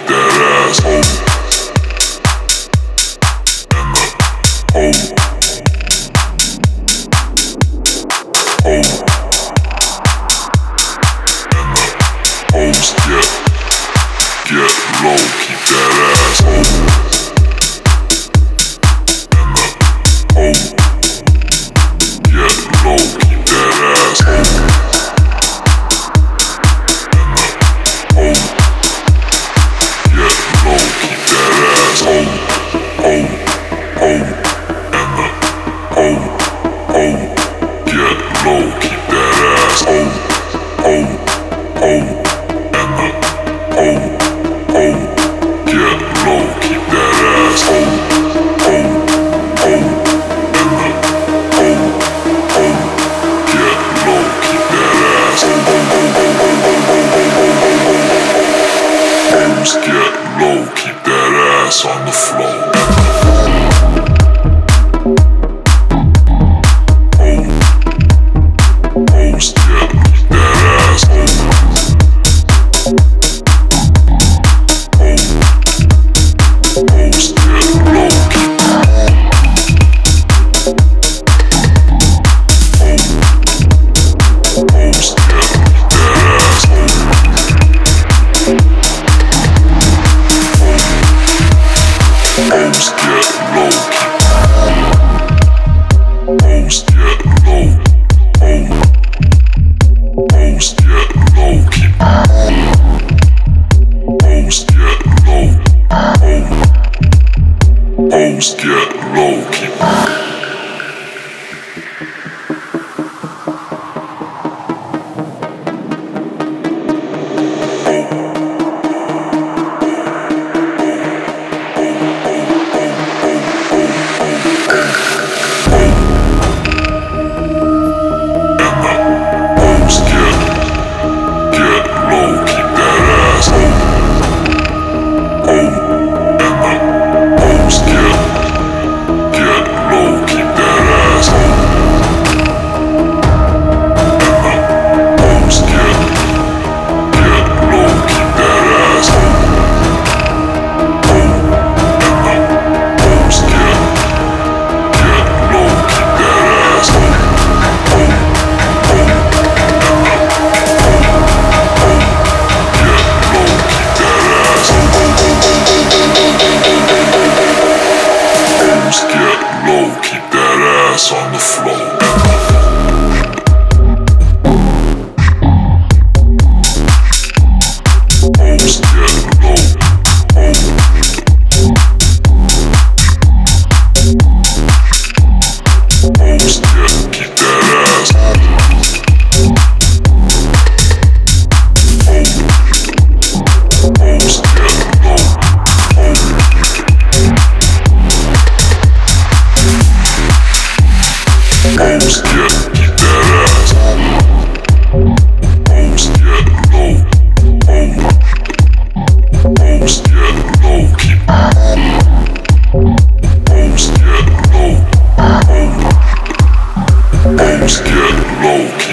that ass home. And the home. Homes get low, keep that ass home. And the home get low, keep that ass home. And the home get low, keep that ass home. Home, home, and the home get low, keep that ass home. Home, home. Get low, keep that ass home, home, home, and the home, get low, keep that ass home, homes get low, keep that ass on the floor. Homes get that ass home. Homes get low, keep that ass on the floor. Homes get low, homes get, keep that ass. Homes get low, homes get, keep that ass. Homes get low, homes get low, keep. Homes get low, homes get low, keep.